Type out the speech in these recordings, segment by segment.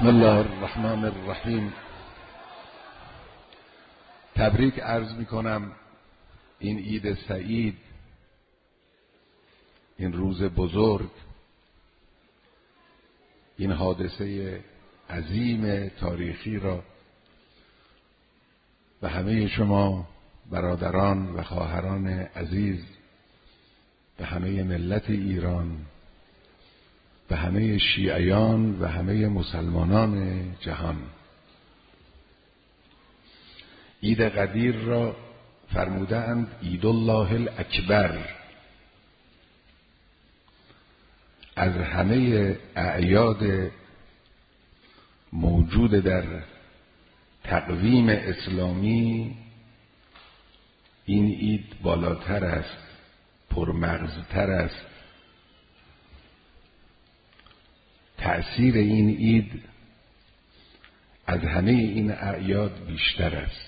بسم الله الرحمن الرحیم. تبریک عرض می کنم این عید سعید، این روز بزرگ، این حادثه عظیم تاریخی را به همه شما برادران و خواهران عزیز، به همه ملت ایران، به همه شیعیان و همه مسلمانان جهان. عید قدیر را فرمودند عید الله الاکبر. از همه اعیاد موجود در تقویم اسلامی این عید بالاتر است، پرمغزتر است. تأثیر این عید از همه این اعیاد بیشتر است.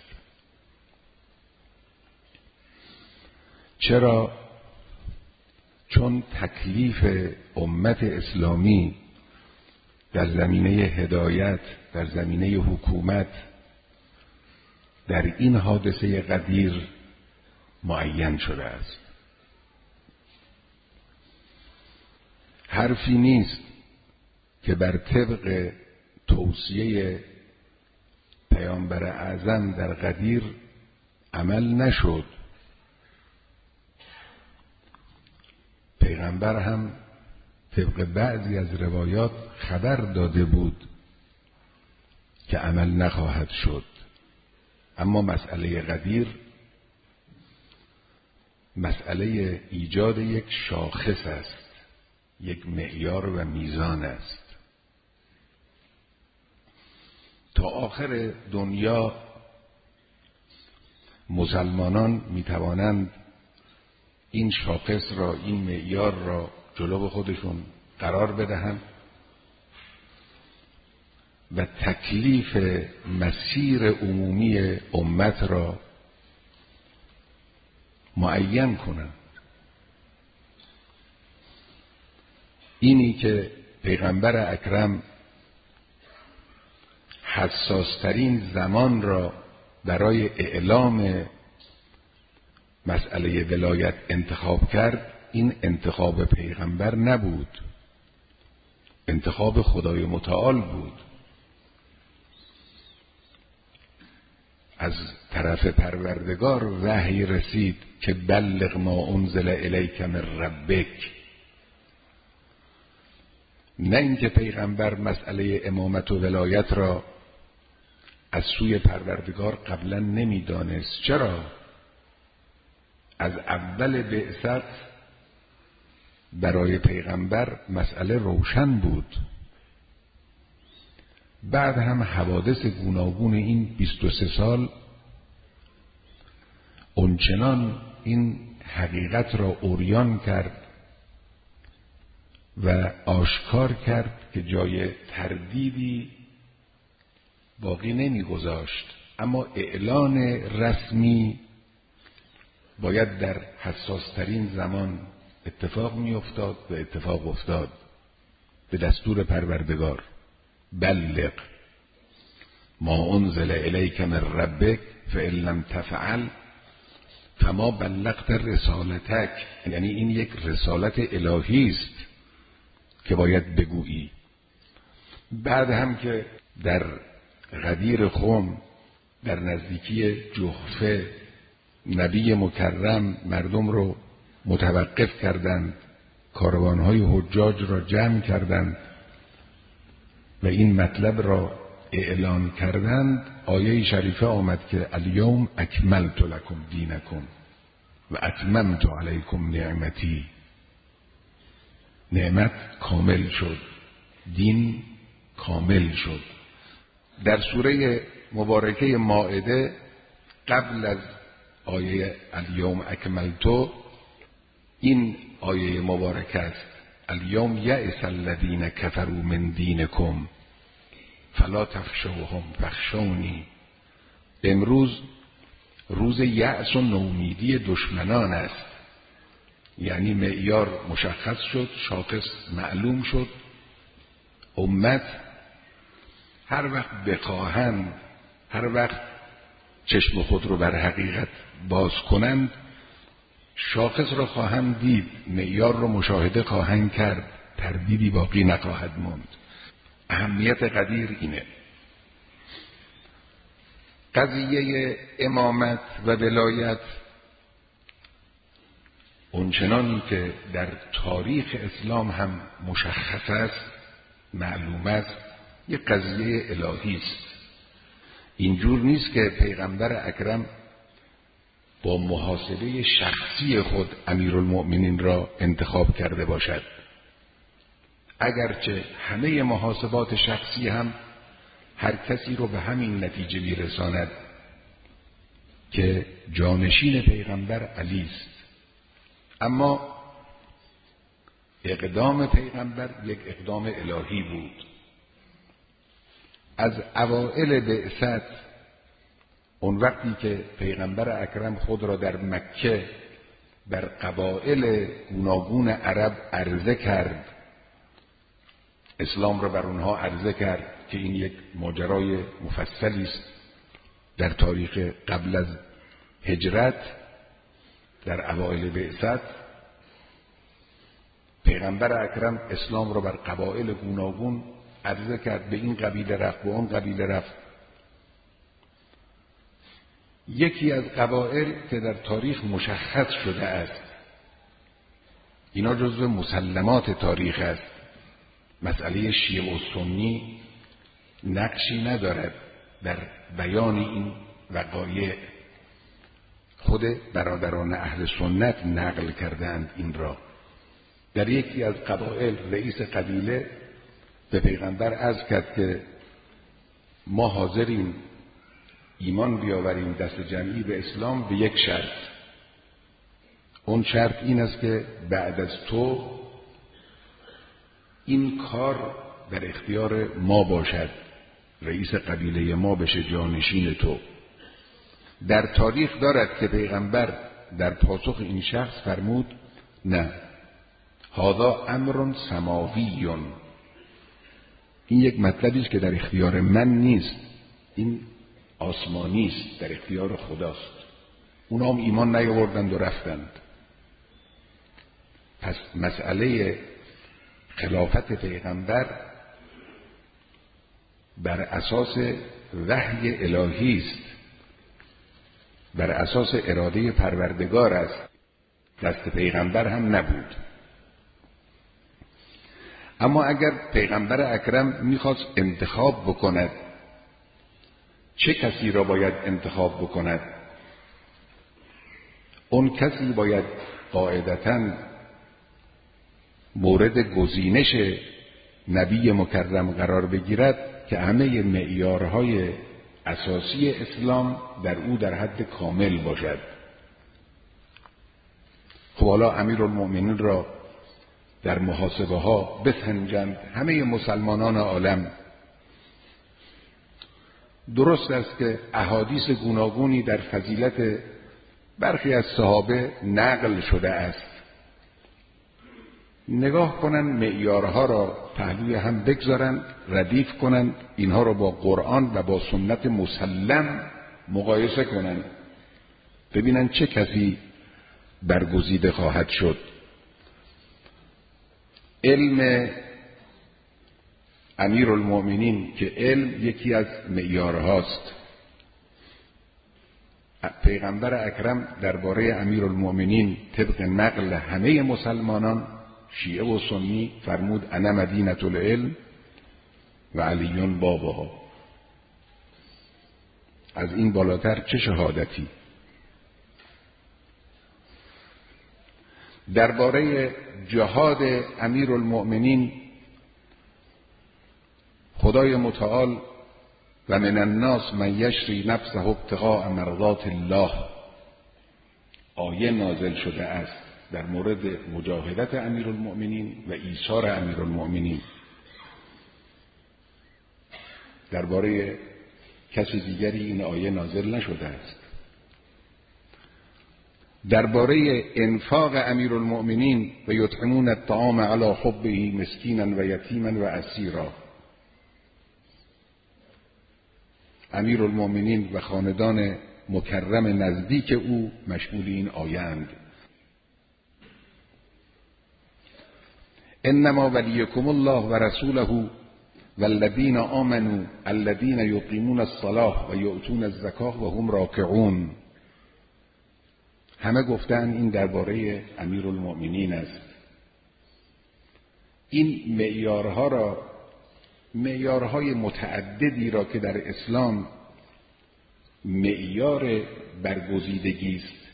چرا؟ چون تکلیف امت اسلامی در زمینه هدایت، در زمینه حکومت، در این حادثه قدیر معین شده است. حرفی نیست که بر طبق توصیه پیامبر اعظم در قدیر عمل نشد. پیغمبر هم طبق بعضی از روایات خبر داده بود که عمل نخواهد شد، اما مسئله قدیر مسئله ایجاد یک شاخص است، یک معیار و میزان است. تا آخر دنیا مسلمانان میتوانند این شاخص را، این معیار را جلو خودشون قرار بدهند و تکلیف مسیر عمومی امت را معین کنند. اینی که پیغمبر اکرم حساسترین زمان را برای اعلام مسئله ولایت انتخاب کرد، این انتخاب پیغمبر نبود، انتخاب خدای متعال بود. از طرف پروردگار وحی رسید که بلغ ما انزل الیک من ربک. نه اینکه پیغمبر مسئله امامت و ولایت را از سوی پروردگار قبلا نمیدانست. چرا؟ از اول بعثت برای پیغمبر مسئله روشن بود. بعد هم حوادث گوناگون این 23 سال اونچنان این حقیقت را عریان کرد و آشکار کرد که جای تردیدی باقی نمیگذاشت. اما اعلان رسمی باید در حساسترین زمان اتفاق میافتاد و اتفاق افتاد به دستور پروردگار. بلغ ما انزل الیک من ربک فإن لم تفعل فما بلغت رسالتک. یعنی این یک رسالت الهی است که باید بگویی. بعد هم که در غدیر خم در نزدیکی جحفه نبی مکرم مردم رو متوقف کردند، کاروانهای حجاج را جمع کردند و این مطلب را اعلان کردند، آیه شریفه آمد که الیوم اکملت لکم دینکم و اتممت علیکم نعمتی. نعمت کامل شد، دین کامل شد. در سوره مبارکه مائده قبل از آیه الیوم اکملتو این آیه مبارکه است: الیوم یئس الذین کفروا من دینکم فلا تخشوهم فاخشونی. امروز روز یأس و نومیدی دشمنان است. یعنی معیار مشخص شد، شاخص معلوم شد. امت هر وقت بخواهند، هر وقت چشم خود رو بر حقیقت باز کنند، شاخص رو خواهند دید، معیار رو مشاهده خواهند کرد، تردیدی باقی نخواهد ماند. اهمیت قدیر اینه. قضیه امامت و ولایت اونچنانی که در تاریخ اسلام هم مشخص است، معلوم است، یک قضیه الهی است. اینجور نیست که پیغمبر اکرم با محاسبه شخصی خود امیرالمؤمنین را انتخاب کرده باشد. اگرچه همه محاسبات شخصی هم هر کسی رو به همین نتیجه میرساند که جانشین پیغمبر علی است، اما اقدام پیغمبر یک اقدام الهی بود. از اوائل بعثت، اون وقتی که پیغمبر اکرم خود را در مکه بر قبایل گوناگون عرب عرضه کرد، اسلام را بر اونها عرضه کرد که این یک ماجرای مفصلی است در تاریخ قبل از هجرت. در اوایل بعثت پیغمبر اکرم اسلام را بر قبایل گوناگون عرضه کرد، به این قبیله رفت، به اون قبیله رفت. یکی از قبایل که در تاریخ مشخص شده است، اینا جزو مسلمات تاریخ است، مسئله شیعه و سنی نقشی ندارد در بیان این وقایع. خود برادران اهل سنت نقل کردند این را. در یکی از قبایل رئیس قبیله به پیغمبر عرض کرد که ما حاضریم ایمان بیاوریم دست جمعی به اسلام به یک شرط. اون شرط این است که بعد از تو این کار در اختیار ما باشد، رئیس قبیله ما بشه جانشین تو. در تاریخ دارد که پیغمبر در پاسخ این شخص فرمود نه، هذا امر سماوی، این یک مطلبی است که در اختیار من نیست، این آسمانی است، در اختیار خداست. اونا هم ایمان نیاوردند و رفتند. پس مسئله خلافت پیغمبر بر اساس وحی الهی است، بر اساس اراده پروردگار است، دست پیغمبر هم نبود. اما اگر پیغمبر اکرم میخواست انتخاب بکند، چه کسی را باید انتخاب بکند؟ اون کسی باید قاعدتاً مورد گزینش نبی مکرم قرار بگیرد که همه معیارهای اساسی اسلام در او در حد کامل باشد. خب حالا امیرالمؤمنین را در محاسبه ها بسنجند همه مسلمانان عالم. درست است که احادیث گوناگونی در فضیلت برخی از صحابه نقل شده است. نگاه کنند، معیارها را پهلوی هم بگذارند، ردیف کنند، اینها را با قرآن و با سنت مسلم مقایسه کنند، ببینند چه کسی برگزیده خواهد شد. علم امیرالمؤمنین که علم یکی از معیارهاست. پیغمبر اکرم درباره امیرالمؤمنین طبق نقل همه مسلمانان شیعه و سنی فرمود انا مدینة العلم و علی بابها. از این بالاتر چه شهادتی؟ درباره جهاد امیرالمؤمنین خدای متعال و من الناس من یشری نفسه ابتغاء مرضات الله آیه نازل شده است در مورد مجاهدت امیرالمؤمنین و ایثار امیرالمؤمنین. درباره کسی دیگری این آیه نازل نشده است. درباره انفاق امیرالمؤمنین و یطعمون الطعام علی حبه مسکینا و یتیما و اسیرا، امیرالمومنین و خاندان مکرم نزدیک او مشمول این آیند. انما ولیکم الله و رسوله والذین آمنوا الذین یقیمون الصلاة و یؤتون الزکاة و هم راکعون. همه گفتن این درباره امیرالمومنین است. این معیارهای متعددی را که در اسلام معیار برگزیدگی است،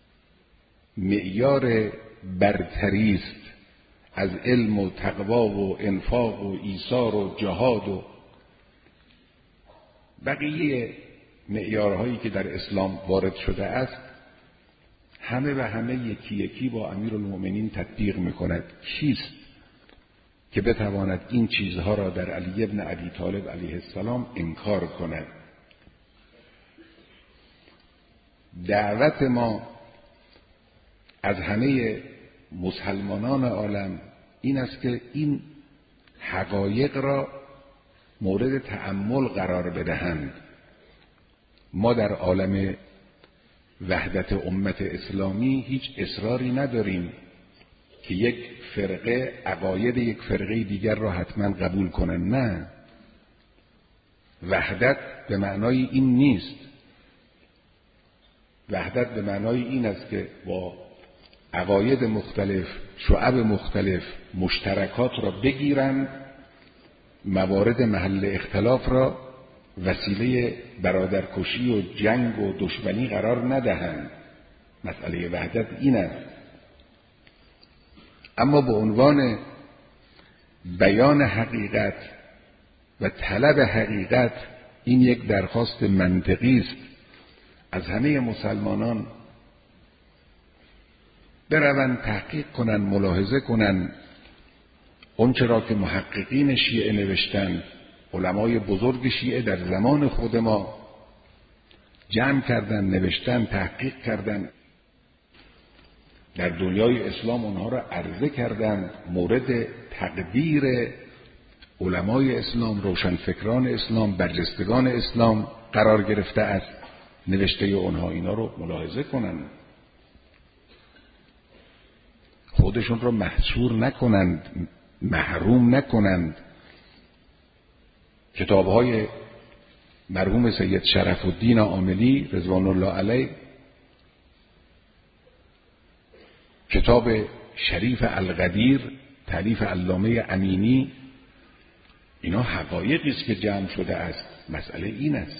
معیار برتری است از علم و تقوا و انفاق و ایثار و جهاد و بقیه معیارهایی که در اسلام وارد شده است، همه و همه یکی یکی با امیرالمومنین تطبیق میکند. کیست که بتواند این چیزها را در علی ابن ابی طالب علیه السلام انکار کند؟ دعوت ما از همه مسلمانان عالم این است که این حقایق را مورد تأمل قرار بدهند. ما در عالم وحدت امت اسلامی هیچ اصراری نداریم که یک فرقه عقاید یک فرقه دیگر را حتما قبول کنن. نه، وحدت به معنای این نیست. وحدت به معنای این است که با عقاید مختلف، شعب مختلف مشترکات را بگیرند، موارد محل اختلاف را وسیله برادرکشی و جنگ و دشمنی قرار ندهند. مسئله وحدت این است. اما به عنوان بیان حقیقت و طلب حقیقت، این یک درخواست منطقی است از همه مسلمانان بروند تحقیق کنند، ملاحظه کنند آنچه را که محققین شیعه نوشتند، علمای بزرگ شیعه در زمان خود ما جمع کردند، نوشتند، تحقیق کردند، در دنیای اسلام اونها را عرضه کردند، مورد تقدیر علمای اسلام، روشنفکران اسلام، برجستگان اسلام قرار گرفته است. نوشته اونها اینا رو ملاحظه کنند، خودشون رو محصور نکنند، محروم نکنند. کتاب‌های مرحوم سید شرف الدین عاملی رضوان الله علیه، کتاب شریف القدیر تالیف علامه امینی، اینا حقایقی است که جمع شده است. مسئله این است.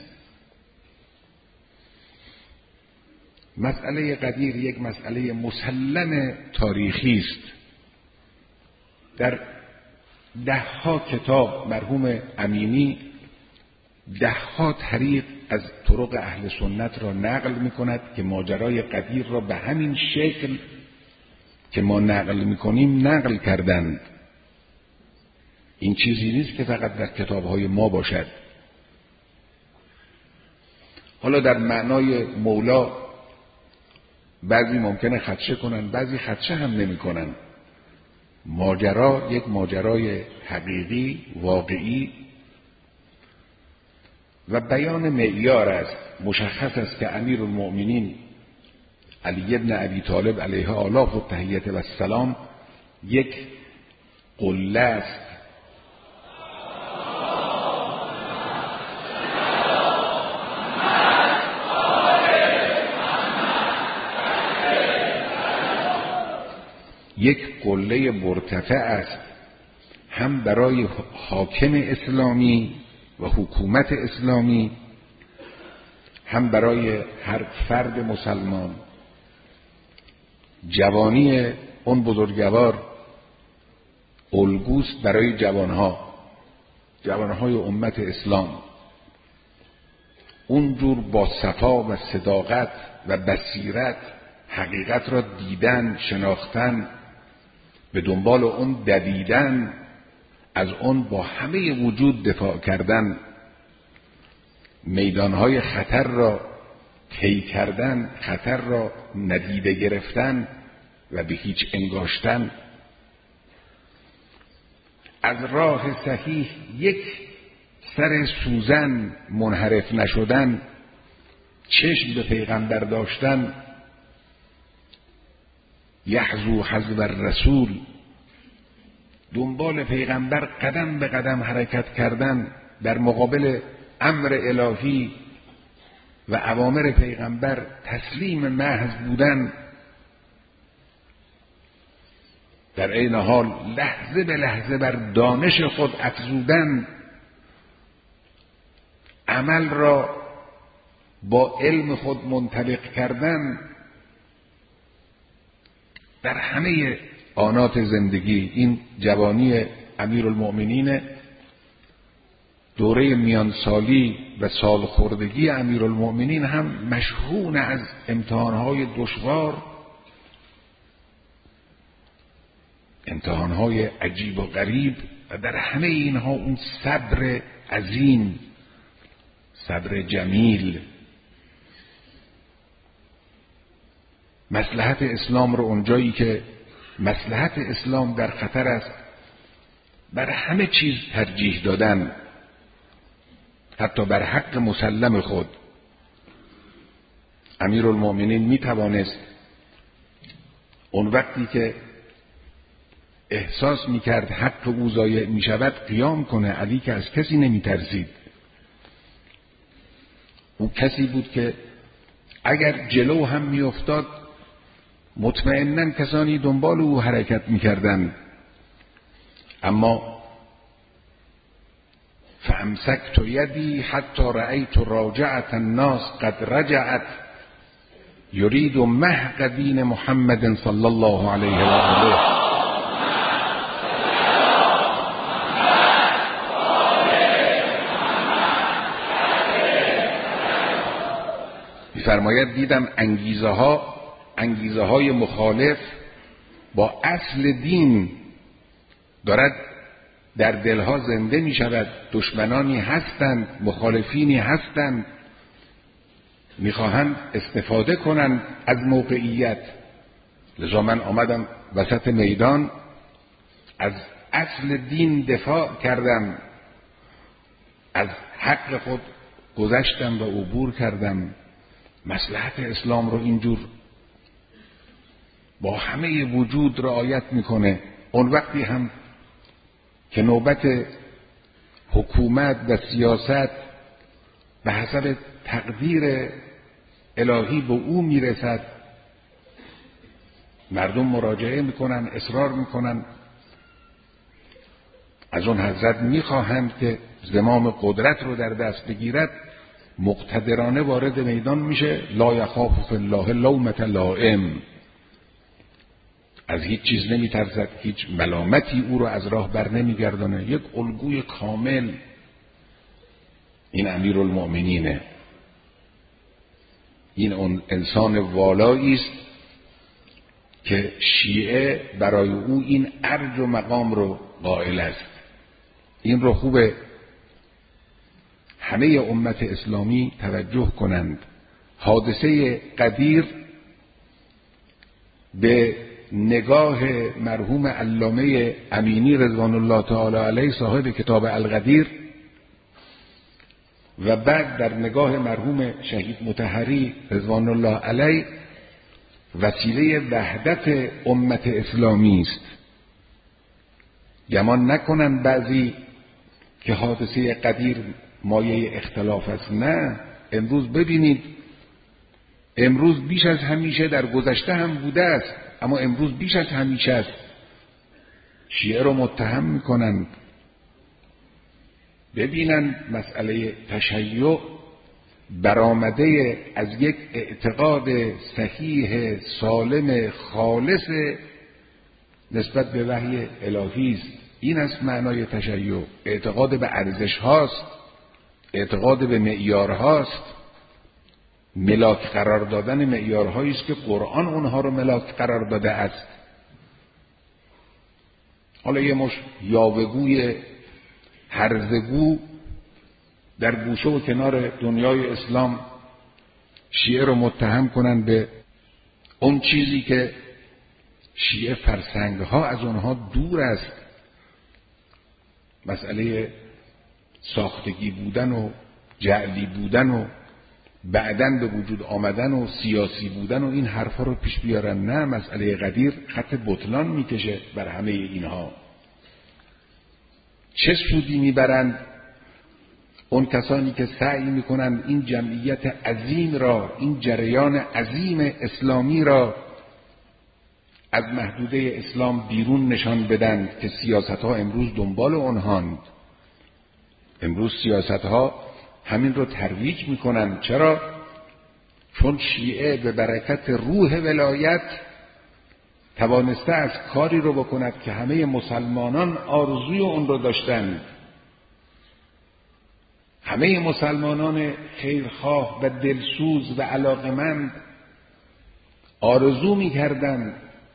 مسئله قدیر یک مسئله مسلم تاریخی است. در دهها کتاب مرحوم امینی دهها طریق از طرق اهل سنت را نقل می کند که ماجرای قدیر را به همین شکل که ما نقل می کنیم نقل کردند. این چیزی نیست که فقط در کتابهای ما باشد. حالا در معنای مولا بعضی ممکنه خدشه کنن، بعضی خدشه هم نمی کنن. ماجرا یک ماجرای حقیقی، واقعی و بیان معیار است. مشخص است که امیرالمؤمنین علی ابن ابی طالب علیه آلاف و تحیت و السلام یک قله است. یک قله مرتفع است، هم برای حاکم اسلامی و حکومت اسلامی، هم برای هر فرد مسلمان. جوانی اون بزرگوار الگوست برای جوانهای امت اسلام. اونجور با صفا و صداقت و بصیرت حقیقت را دیدن، شناختن، به دنبال اون دویدن، از اون با همه وجود دفاع کردن، میدانهای خطر را طی کردن، خطر را ندیده گرفتن و به هیچ انگاشتن، از راه صحیح یک سر سوزن منحرف نشدن، چشم به پیغمبر داشتن، یحذو حذو الرسول، دنبال پیغمبر قدم به قدم حرکت کردن در مقابل امر الهی و اوامر پیغمبر تسلیم محض بودن، در عین حال لحظه به لحظه بر دانش خود افزودن، عمل را با علم خود منطبق کردن در همه آنات زندگی. این جوانی امیرالمؤمنین، دوره میانسالی و سالخوردگی امیرالمؤمنین هم مشحون از امتحانهای دشوار، امتحانهای عجیب و غریب، و در همه اینها اون صبر عظیم، صبر جمیل. مصلحت اسلام رو اونجایی که مصلحت اسلام در خطر است بر همه چیز ترجیح دادن، حتی بر حق مسلم خود. امیرالمؤمنین می توانست اون وقتی که احساس می کرد حق او ضایع می شود قیام کنه. علی که از کسی نمی ترسید، او کسی بود که اگر جلو هم می افتاد مطمئناً کسانی دنبال او حرکت می کردن. اما فامسکت یدی حتی رأیت راجعت الناس قد رجعت یرید محق دین محمد صلی الله علیه و آله. می‌فرماید دیدم انگیزه های مخالف با اصل دین دارد در دلها زنده می شود. دشمنانی هستند، مخالفینی هستند، میخواهند استفاده کنند از موقعیت. لذا من آمدم وسط میدان، از اصل دین دفاع کردم، از حق خود گذشتم و عبور کردم. مصلحت اسلام رو اینجور با همه وجود رعایت میکنه. اون وقتی هم که نوبت حکومت و سیاست به حسب تقدیر الهی به او میرسد، مردم مراجعه میکنن، اصرار میکنن، از اون حضرت میخواهند که زمام قدرت رو در دست بگیرد. مقتدرانه وارد میدان میشه، لا یخاف فی الله لومة لائم، از هیچ چیز نمیترسد، هیچ ملامتی او رو از راه بر نمیگردانه. یک الگوی کامل. این امیرالمؤمنینه، این اون انسان والایی است که شیعه برای او این ارج و مقام رو قائل است. این رو خوبه همه امت اسلامی توجه کنند. حادثه غدیر به نگاه مرحوم علامه امینی رضوان الله تعالی علیه صاحب کتاب الغدیر و بعد در نگاه مرحوم شهید مطهری رضوان الله علیه وسیله وحدت امت اسلامی است. گمان نکنند بعضی که حادثه غدیر مایه اختلاف است. نه، امروز ببینید، امروز بیش از همیشه، در گذشته هم بوده است اما امروز بیش از همیشه است، شیعه رو متهم میکنند. ببینن مسئله تشیع برآمده از یک اعتقاد صحیح سالم خالص نسبت به وحی الهی است. این است معنای تشیع. اعتقاد به ارزش هاست، اعتقاد به معیار هاست، ملاک قرار دادن معیارهایی است که قرآن اونها رو ملاک قرار داده است. حالا یه مش یاوه‌گوی هرزگو در گوشه و کنار دنیای اسلام شیعه رو متهم کنن به اون چیزی که شیعه فرسنگها از اونها دور است. مسئله ساختگی بودن و جعلی بودن و بعدن به وجود آمدن و سیاسی بودن و این حرفا رو پیش بیارن. نه، مسئله قدیر خط بطلان میکشه بر همه اینها. چه سودی میبرند اون کسانی که سعی میکنند این جمعیت عظیم را، این جریان عظیم اسلامی را از محدوده اسلام بیرون نشان بدن که سیاست‌ها امروز دنبال اونهاند. امروز سیاست‌ها همین رو ترویج میکنن. چرا؟ چون شیعه به برکت روح ولایت توانسته از کاری رو بکند که همه مسلمانان آرزوی اون رو داشتند. همه مسلمانان خیرخواه و دلسوز و علاقمند آرزو می‌کردند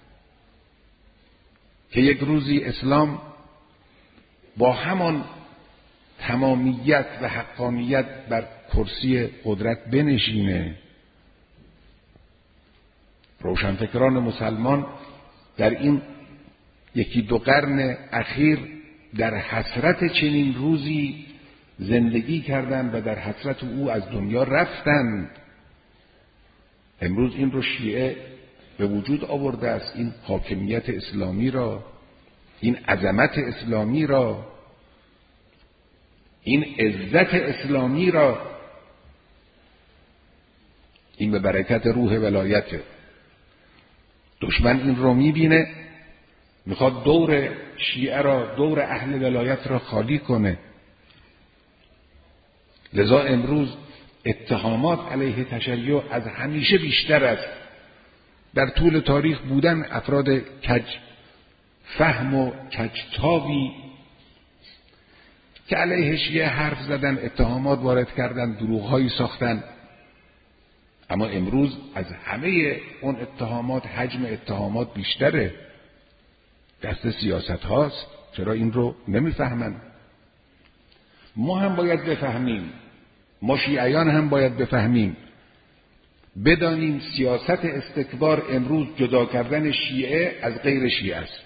که یک روزی اسلام با همان تمامیت و حقانیت بر کرسی قدرت بنشینه. روشنفکران مسلمان در این یکی دو قرن اخیر در حسرت چنین روزی زندگی کردند و در حسرت او از دنیا رفتند. امروز این رو شیعه به وجود آورده است، این حاکمیت اسلامی را، این عظمت اسلامی را، این عزت اسلامی را. این به برکت روح ولایته. دشمن این رو میبینه، میخواد دور شیعه را، دور اهل ولایت را خالی کنه. لذا امروز اتهامات علیه تشیع از همیشه بیشتر است. در طول تاریخ بودن افراد کج فهم و کج تابی که علیه شیعه حرف زدن، اتهامات وارد کردن، دروغ‌هایی ساختن. اما امروز از همه اون اتهامات حجم اتهامات بیشتره. دست سیاست هاست. چرا این رو نمیفهمن؟ ما هم باید بفهمیم، ما شیعیان هم باید بفهمیم، بدانیم سیاست استکبار امروز جدا کردن شیعه از غیر شیعه است.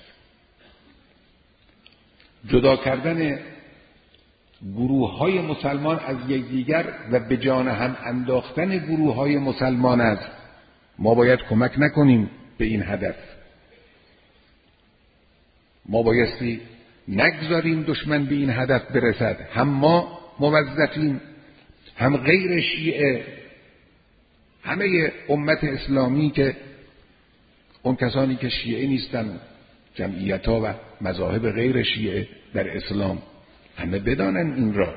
جدا کردن گروه‌های مسلمان از یکدیگر و به جان هم انداختن گروه‌های مسلمان است. ما باید کمک نکنیم به این هدف. ما بایستی نگذاریم دشمن به این هدف برسد. هم ما موظفیم، هم غیر شیعه، همه امت اسلامی که اون کسانی که شیعه نیستن، جمعیت‌ها و مذاهب غیر شیعه در اسلام، همه بدانن این را.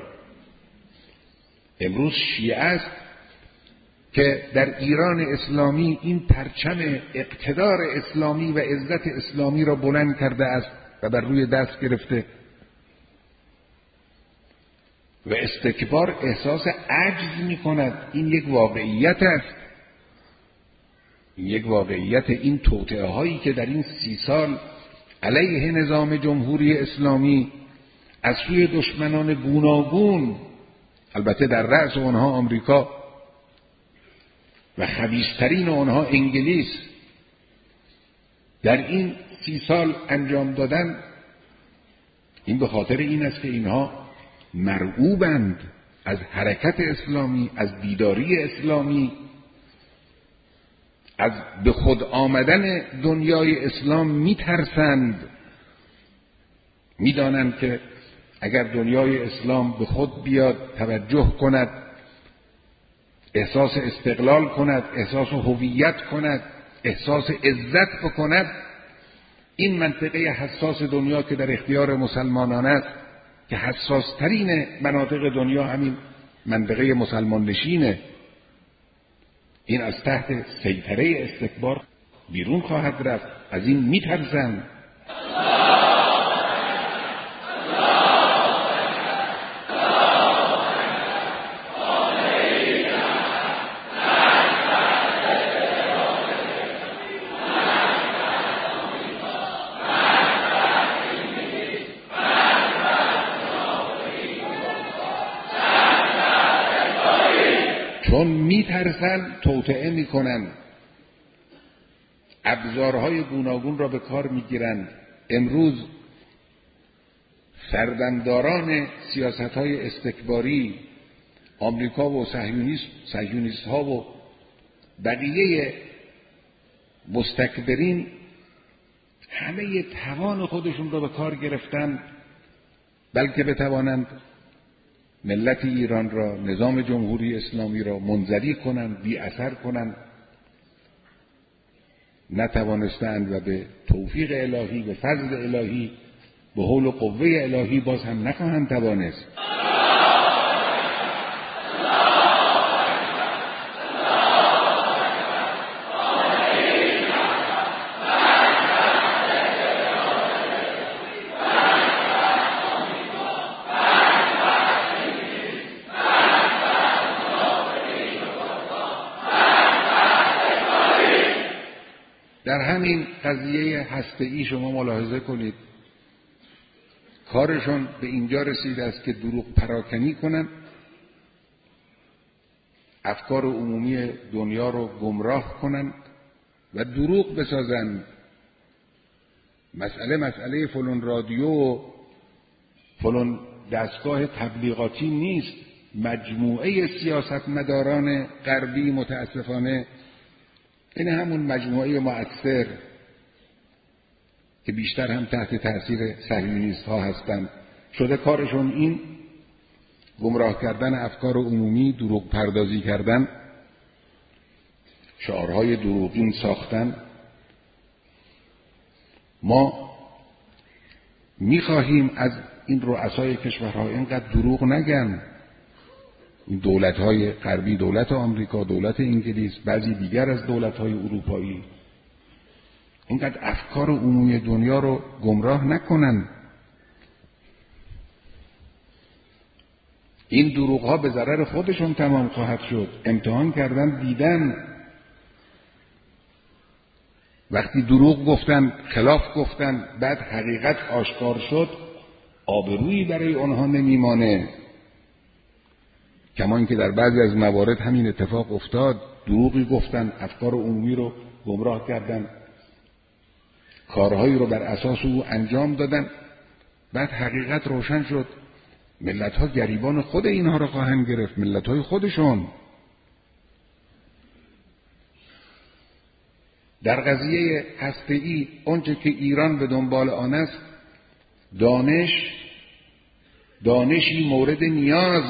امروز شیعه است که در ایران اسلامی این پرچم اقتدار اسلامی و عزت اسلامی را بلند کرده است و بر روی دست گرفته و استکبار احساس عجز می کند. این یک واقعیت است. این یک واقعیت. این توطئه هایی که در این 30 سال علیه نظام جمهوری اسلامی از سوی دشمنان گوناگون، البته در رأس آنها آمریکا و خبیث‌ترین آنها انگلیس، در این 30 سال انجام دادن، این به خاطر این است که اینها مرعوبند از حرکت اسلامی، از بیداری اسلامی، از به خود آمدن دنیای اسلام میترسند. میدانند که اگر دنیای اسلام به خود بیاد، توجه کند، احساس استقلال کند، احساس هویت کند، احساس عزت بکند، این منطقه حساس دنیا که در اختیار مسلمانان است، که حساس ترین مناطق دنیا همین منطقه مسلمان نشینه، این از تحت سیطره استکبار بیرون خواهد رفت. از این میترسند. چون میترسن توطئه میکنن، ابزارهای گوناگون را به کار میگیرند. امروز سردمداران سیاست‌های استکباری، آمریکا و صهیونیست‌ها و بقیه مستکبرین همه توان خودشون رو به کار گرفتن بلکه بتوانند ملت ایران را، نظام جمهوری اسلامی را منزوی کنند، بی اثر کنند. نتوانستند و به توفیق الهی، به فضل الهی، به حول و قوه الهی باز هم نخواهند توانست. در همین قضیه هسته‌ای شما ملاحظه کنید کارشون به اینجا رسیده است که دروغ پراکنی کنن، افکار عمومی دنیا رو گمراه کنن و دروغ بسازن. مسئله فلان رادیو و فلان دستگاه تبلیغاتی نیست. مجموعه سیاستمداران غربی متاسفانه، این همون مجموعه مؤثر که بیشتر هم تحت تأثیر صهیونیست ها هستند، شده کارشون این گمراه کردن افکار عمومی، دروغ پردازی کردن، شعارهای دروغین ساختن. ما میخواهیم از این رؤسای کشورها اینقدر دروغ نگن. این دولت‌های غربی، دولت آمریکا، دولت انگلیس، بعضی دیگر از دولت‌های اروپایی، اینقدر افکار عمومی دنیا رو گمراه نکنن. این دروغ‌ها به ضرر خودشون تمام خواهد شد. امتحان کردن، دیدن. وقتی دروغ گفتن، خلاف گفتن، بعد حقیقت آشکار شد، آبرویی برای آنها نمیمانه. کما اینکه در بعضی از موارد همین اتفاق افتاد. دروغی گفتن، افکار عمومی رو گمراه کردن، کارهایی رو بر اساس او انجام دادن، بعد حقیقت روشن شد. ملت‌ها گریبان خود اینها رو خواهند گرفت، ملت‌های خودشون. در قضیه هسته‌ای آنچه که ایران به دنبال آن است، دانشی مورد نیاز،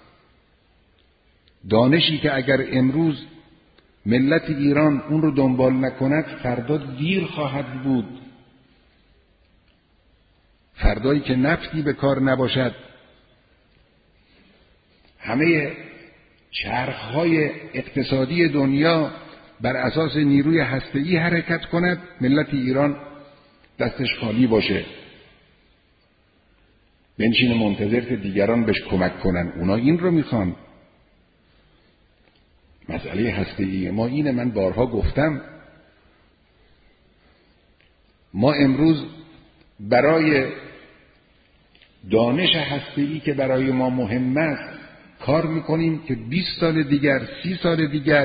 دانشی که اگر امروز ملت ایران اون رو دنبال نکند فردا دیر خواهد بود. فردایی که نفتی به کار نباشد، همه چرخهای اقتصادی دنیا بر اساس نیروی هسته‌ای حرکت کند، ملت ایران دستش خالی باشه، بنشینه منتظر که دیگران بهش کمک کنن. اونا این رو میخوان. مسئله هسته‌ای ما اینه. من بارها گفتم ما امروز برای دانش هسته‌ای که برای ما مهم است کار میکنیم که 20 سال دیگر، 30 سال دیگر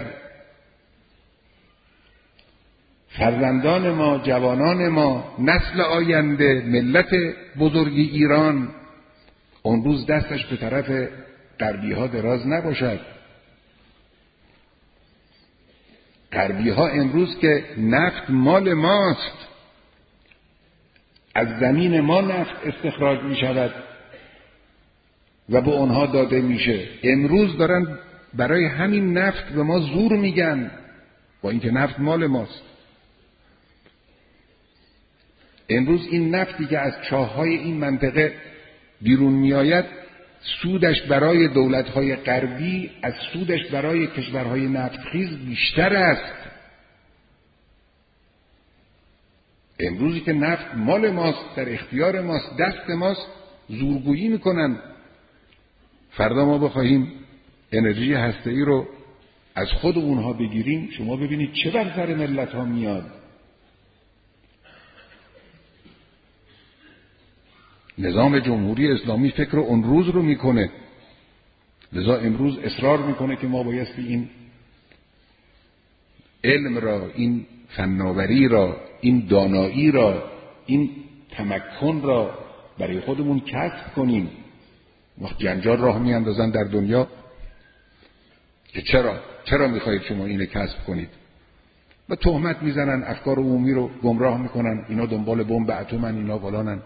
فرزندان ما، جوانان ما، نسل آینده، ملت بزرگ ایران اون روز دستش به طرف غربی ها دراز نباشد. غربی ها امروز که نفت مال ماست، از زمین ما نفت استخراج می شود و به اونها داده میشه، امروز دارن برای همین نفت به ما زور میگن، با اینکه نفت مال ماست. امروز این نفتی که از چاه‌های این منطقه بیرون میآید، سودش برای دولت‌های غربی از سودش برای کشورهای نفتخیز بیشتر است. امروزی که نفت مال ماست، در اختیار ماست، دست ماست، زورگویی میکنن. فردا ما بخواهیم انرژی هسته‌ای رو از خود اونها بگیریم، شما ببینید چه بر سر ملت ها میاد. نظام جمهوری اسلامی فکر اون روز رو میکنه، لذا امروز اصرار میکنه که ما بایستی این علم را، این فناوری را، این دانایی را، این تمکن را برای خودمون کسب کنیم. وقت جنجال راه میاندازن در دنیا که چرا میخواید شما اینو کسب کنید و تهمت میزنن، افکار عمومی رو گمراه میکنن، اینا دنبال بمب اتمن، اینا فلانن.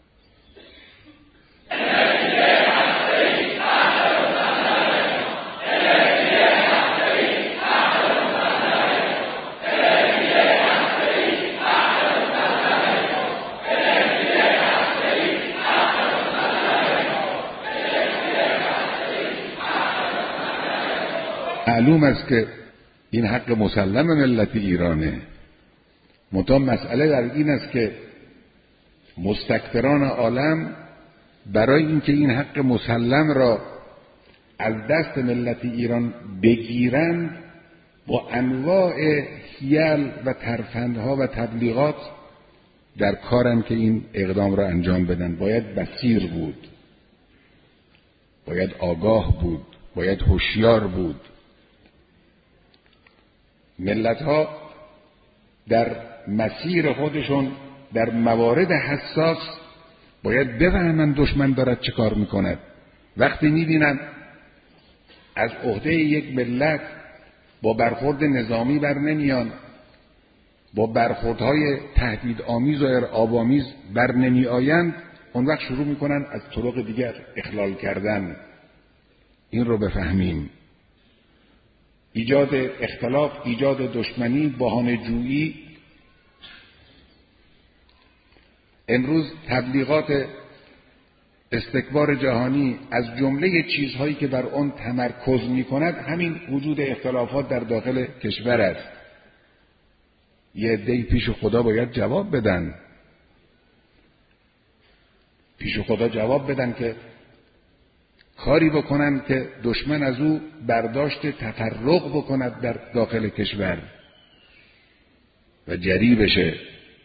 معلوم است که این حق مسلم ملت ایرانه. منتها مسئله در این است که مستکبران عالم برای اینکه این حق مسلم را از دست ملت ایران بگیرند با انواع حیل و ترفندها و تبلیغات در کارن که این اقدام را انجام بدن. باید بصیر بود، باید آگاه بود، باید هوشیار بود. ملت ها در مسیر خودشون در موارد حساس باید بفهمن دشمن دارد چه کار میکند. وقتی میبینن از عهده یک ملت با برخورد نظامی بر نمیان، با برخوردهای تهدید آمیز و ارعاب‌آمیز بر نمی آیند، اون وقت شروع میکنن از طرق دیگر اخلال کردن. این رو بفهمیم. ایجاد اختلاف، ایجاد دشمنی، بهانه‌جویی. امروز تبلیغات استکبار جهانی از جمله چیزهایی که بر آن تمرکز می‌کند همین وجود اختلافات در داخل کشور است. یه عده‌ای پیش خدا باید جواب بدن. پیش خدا جواب بدن که کاری بکنن که دشمن از او برداشت تفرق بکند در داخل کشور و جری بشه.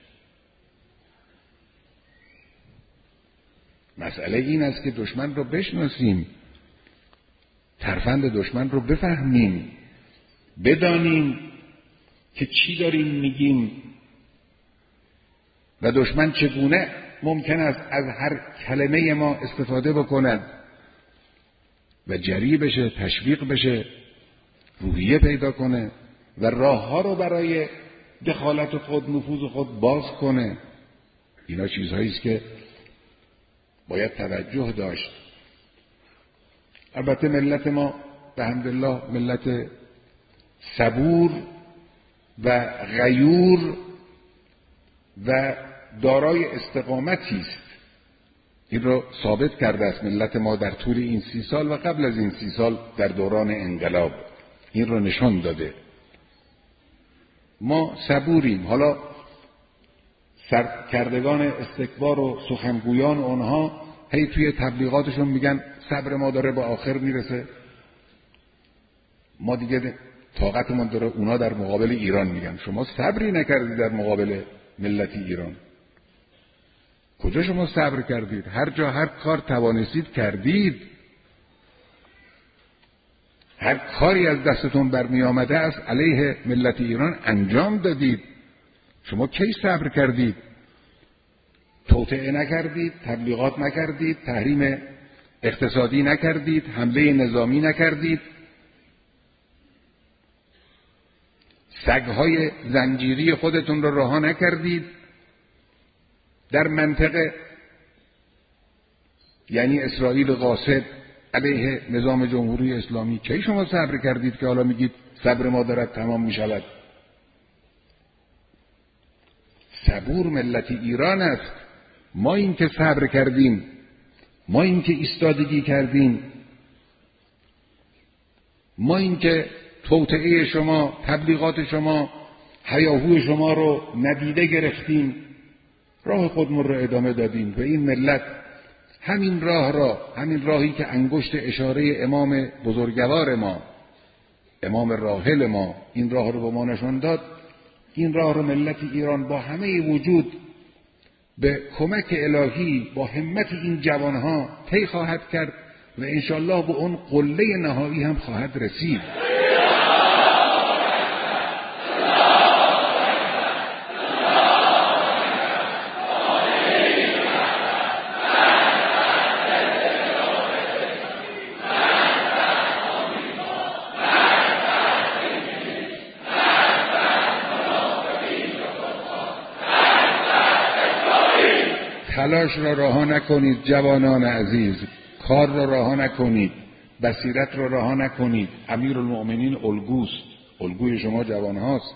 مسئله این است که دشمن رو بشناسیم، ترفند دشمن رو بفهمیم، بدانیم که چی داریم میگیم و دشمن چگونه ممکن است از هر کلمه ما استفاده بکند و جری بشه، تشویق بشه، روحیه پیدا کنه و راهها رو برای دخالت خود، نفوذ خود باز کنه. اینا چیزهایی است که باید توجه داشت. البته ملت ما به حمدالله ملت صبور و غیور و دارای استقامتی است. این رو ثابت کرده است ملت ما در طول این 30 سال و قبل از این 30 سال در دوران انقلاب. این رو نشان داده. ما صبوریم. حالا سرکردگان استکبار و سخنگویان اونها هی توی تبلیغاتشون میگن صبر ما داره به آخر میرسه، ما دیگه طاقتمون داره. اونا در مقابل ایران میگن شما صبری نکردید در مقابل ملت ایران. کجا شما صبر کردید؟ هر جا هر کار توانستید کردید. هر کاری از دستتون برمی آمده است علیه ملت ایران انجام دادید. شما کی صبر کردید؟ توطئه نکردید، تبلیغات نکردید، تحریم اقتصادی نکردید، حمله نظامی نکردید، سگهای زنجیری خودتون رو رها نکردید در منطقه، یعنی اسرائیل غاصب علیه نظام جمهوری اسلامی. کی شما صبر کردید که حالا میگید صبر ما دارد تمام میشود؟ صبور ملت ایران است. ما این که صبر کردیم، ما این که ایستادگی کردیم، ما این که توطئه شما، تبلیغات شما، هیاهوی شما رو ندیده گرفتیم، راه خودمون رو ادامه دادیم و این ملت همین راهی که انگشت اشاره امام بزرگوار ما، امام راحل ما، این راه رو به ما نشان داد، این راه رو ملت ایران با همه وجود به کمک الهی با همت این جوانها طی خواهد کرد و انشالله به اون قله نهایی هم خواهد رسید. تلاش را رها نکنید جوانان عزیز، کار را رها نکنید، بصیرت را رها نکنید. امیرالمؤمنین الگوست، الگوی شما جوان هاست.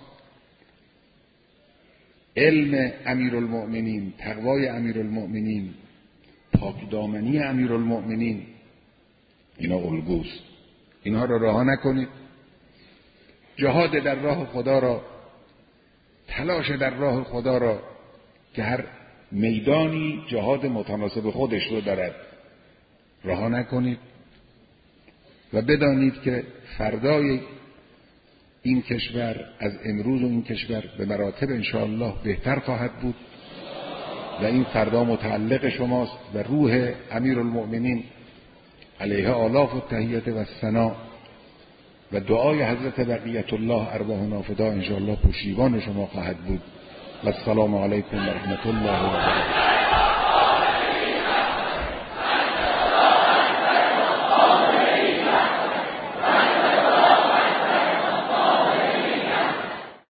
علم امیرالمؤمنین، تقوای امیرالمؤمنین، پاکدامنی امیرالمؤمنین، اینا الگوست. اینها را رها نکنید. جهاد در راه خدا را، تلاش در راه خدا را که هر میدانی جهاد متناسب خودش رو دارد رها نکنید و بدانید که فردای این کشور از امروز و این کشور به مراتب انشاءالله بهتر خواهد بود و این فردا متعلق شماست و روح امیرالمؤمنین علیه آلاف التحیت و الثنا و دعای حضرت بقیت الله ارواحنا فدا انشاءالله پشتیبان شما خواهد بود. و السلام علیکم و رحمت الله و برکاته.